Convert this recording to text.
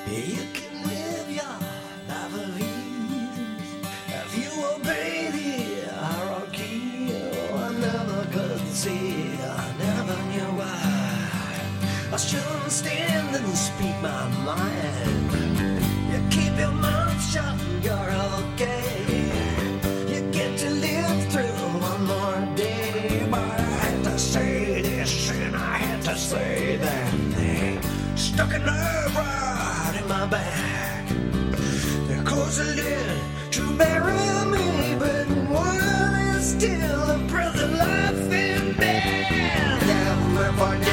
You can live your life of ease if you obey the hierarchy. I never could see, I never knew why I shouldn't stand and speak my mind. You keep your mouth shut and you're okay. You get to live through one more day. But I had to say this and I had to say that. They stuck a nerve right in my back. They closed the lid to bury me, but one is still a prison life in bed. Never forget.